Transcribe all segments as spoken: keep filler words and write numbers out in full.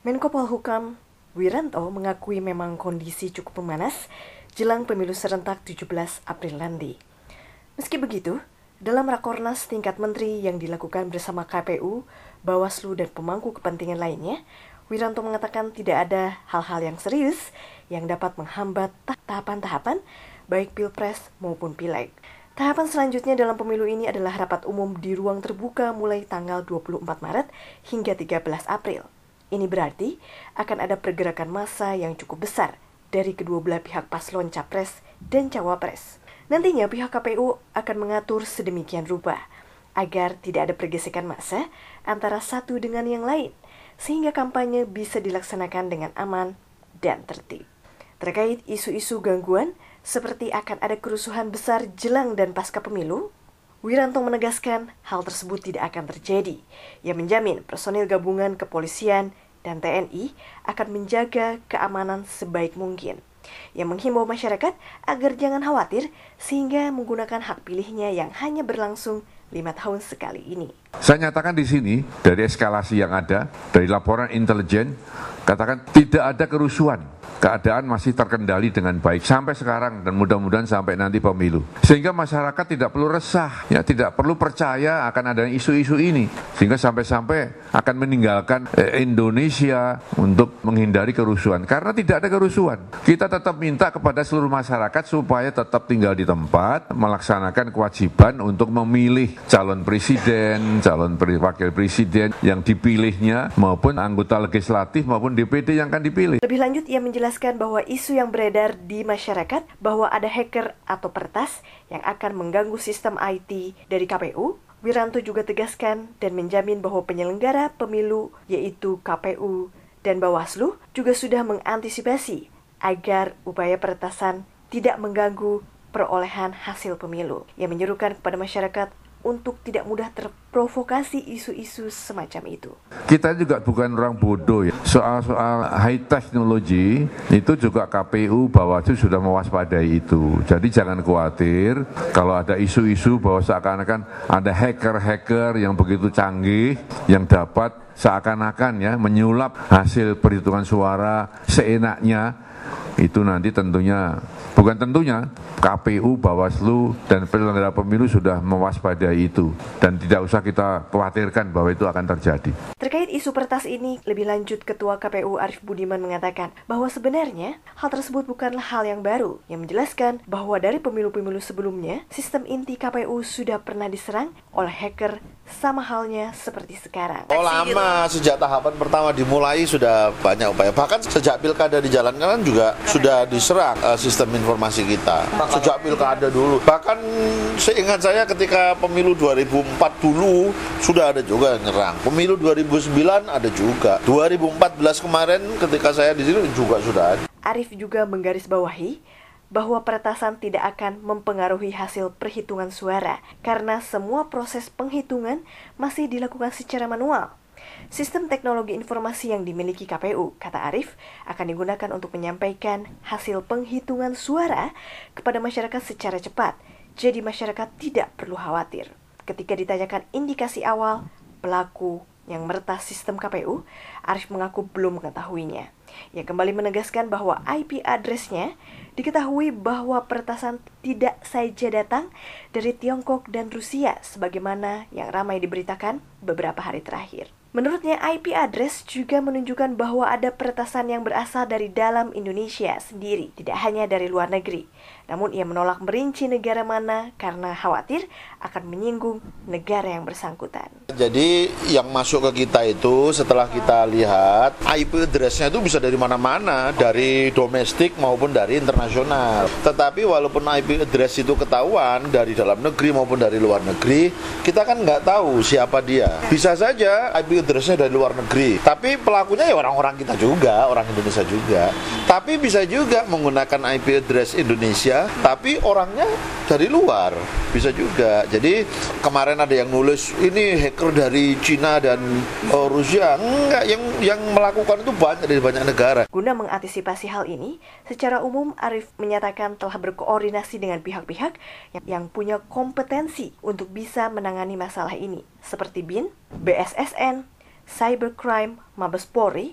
Menko Polhukam Wiranto mengakui memang kondisi cukup memanas jelang pemilu serentak tujuh belas April nanti. Meski begitu, dalam Rakornas tingkat menteri yang dilakukan bersama K P U, Bawaslu dan pemangku kepentingan lainnya, Wiranto mengatakan tidak ada hal-hal yang serius yang dapat menghambat tahapan-tahapan baik Pilpres maupun Pileg. Tahapan selanjutnya dalam pemilu ini adalah rapat umum di ruang terbuka mulai tanggal dua puluh empat Maret hingga tiga belas April. Ini berarti akan ada pergerakan massa yang cukup besar dari kedua belah pihak paslon Capres dan Cawapres. Nantinya pihak K P U akan mengatur sedemikian rupa agar tidak ada pergesekan massa antara satu dengan yang lain, sehingga kampanye bisa dilaksanakan dengan aman dan tertib. Terkait isu-isu gangguan seperti akan ada kerusuhan besar jelang dan pasca pemilu, Wiranto menegaskan hal tersebut tidak akan terjadi. Ia menjamin personil gabungan kepolisian dan T N I akan menjaga keamanan sebaik mungkin. Ia menghimbau masyarakat agar jangan khawatir sehingga menggunakan hak pilihnya yang hanya berlangsung lima tahun sekali ini. Saya nyatakan di sini dari eskalasi yang ada, dari laporan intelijen, katakan tidak ada kerusuhan. Keadaan masih terkendali dengan baik sampai sekarang dan mudah-mudahan sampai nanti pemilu. Sehingga masyarakat tidak perlu resah, ya tidak perlu percaya akan adanya isu-isu ini. Sehingga sampai-sampai akan meninggalkan eh, Indonesia untuk menghindari kerusuhan. Karena tidak ada kerusuhan. Kita tetap minta kepada seluruh masyarakat supaya tetap tinggal di tempat, melaksanakan kewajiban untuk memilih calon presiden, calon wakil presiden yang dipilihnya maupun anggota legislatif maupun D P D yang akan dipilih. Lebih lanjut ia menjelaskan Jelaskan bahwa isu yang beredar di masyarakat bahwa ada hacker atau peretas yang akan mengganggu sistem I T dari K P U. Wiranto juga tegaskan dan menjamin bahwa penyelenggara pemilu yaitu K P U dan Bawaslu juga sudah mengantisipasi agar upaya peretasan tidak mengganggu perolehan hasil pemilu. Ia menyerukan kepada masyarakat untuk tidak mudah terprovokasi isu-isu semacam itu. Kita juga bukan orang bodoh ya. Soal-soal high technology itu juga K P U Bawaslu sudah mewaspadai itu. Jadi jangan khawatir kalau ada isu-isu bahwa seakan-akan ada hacker-hacker yang begitu canggih yang dapat seakan-akan ya menyulap hasil perhitungan suara seenaknya. Itu nanti tentunya, bukan tentunya, K P U, Bawaslu, dan penyelenggara pemilu sudah mewaspadai itu. Dan tidak usah kita khawatirkan bahwa itu akan terjadi. Terkait isu peretas ini, lebih lanjut Ketua K P U Arief Budiman mengatakan bahwa sebenarnya hal tersebut bukanlah hal yang baru. Yang menjelaskan bahwa dari pemilu-pemilu sebelumnya, sistem inti K P U sudah pernah diserang oleh hacker sama halnya seperti sekarang. Oh lama, sejak tahapan pertama dimulai sudah banyak upaya. Bahkan sejak pilkada dijalankan juga sudah diserang uh, sistem informasi kita. Sejak pilkada dulu. Bahkan seingat saya ketika pemilu dua ribu empat dulu sudah ada juga yang nyerang. Pemilu dua ribu sembilan ada juga. dua ribu empat belas kemarin ketika saya di sini juga sudah ada. Arief juga menggarisbawahi bahwa peretasan tidak akan mempengaruhi hasil perhitungan suara karena semua proses penghitungan masih dilakukan secara manual. Sistem teknologi informasi yang dimiliki K P U, kata Arief, akan digunakan untuk menyampaikan hasil penghitungan suara kepada masyarakat secara cepat. Jadi masyarakat tidak perlu khawatir. Ketika ditanyakan indikasi awal pelaku yang meretas sistem K P U, Arief mengaku belum mengetahuinya. Ia kembali menegaskan bahwa I P address-nya diketahui bahwa peretasan tidak saja datang dari Tiongkok dan Rusia sebagaimana yang ramai diberitakan beberapa hari terakhir. Menurutnya, I P address juga menunjukkan bahwa ada peretasan yang berasal dari dalam Indonesia sendiri, tidak hanya dari luar negeri. Namun ia menolak merinci negara mana karena khawatir akan menyinggung negara yang bersangkutan. Jadi yang masuk ke kita itu setelah kita lihat I P address-nya itu bisa dari mana-mana, dari domestik maupun dari internasional. Tetapi walaupun I P address itu ketahuan dari dalam negeri maupun dari luar negeri, kita kan nggak tahu siapa dia. Bisa saja I P address-nya dari luar negeri, tapi pelakunya ya orang-orang kita juga, orang Indonesia juga. Tapi bisa juga menggunakan I P address Indonesia, tapi orangnya dari luar, bisa juga. Jadi kemarin ada yang nulis ini hacker dari Cina dan uh, Rusia. Enggak, yang yang melakukan itu banyak dari banyak negara. Guna mengantisipasi hal ini, secara umum Arief menyatakan telah berkoordinasi dengan pihak-pihak yang, yang punya kompetensi untuk bisa menangani masalah ini, seperti B I N, B S S N, Cybercrime, Mabes Polri,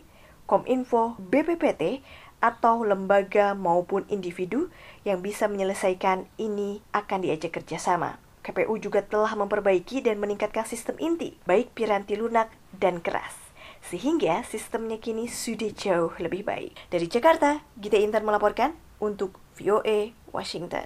Kominfo, B P P T, atau lembaga maupun individu yang bisa menyelesaikan ini akan diajak kerjasama. K P U juga telah memperbaiki dan meningkatkan sistem inti, baik piranti lunak dan keras, sehingga sistemnya kini sudah jauh lebih baik. Dari Jakarta, Gita Intan melaporkan untuk V O A Washington.